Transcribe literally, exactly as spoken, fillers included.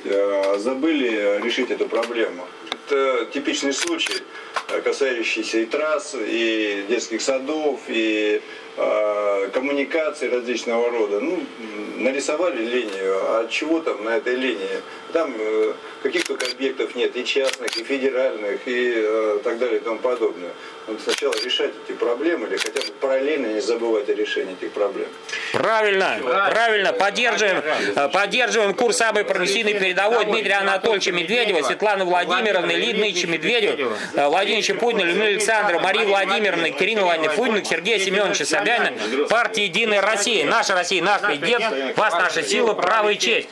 забыли решить эту проблему. Это типичный случай, касающийся и трасс, и детских садов, и э, коммуникаций различного рода. Ну, нарисовали линию, а чего там на этой линии? Там э, каких только объектов нет, и частных, и федеральных, и э, так далее, и тому подобное. Надо сначала решать эти проблемы, или хотя бы параллельно не забывать о решении этих проблем. Правильно, правильно, поддерживаем, поддерживаем курс самой прогрессивной передовой Дмитрия Анатольевича Медведева, Светланы Владимировны, Ильи Дмитриевича Медведева, Владимировича Путина, Людмилы Александровны, Марии Владимировны, Екатерины Владимировны Фунина, Сергея Семеновича Собянина, партии «Единая Россия». Наша Россия, наш президент, вас наша сила, право и честь.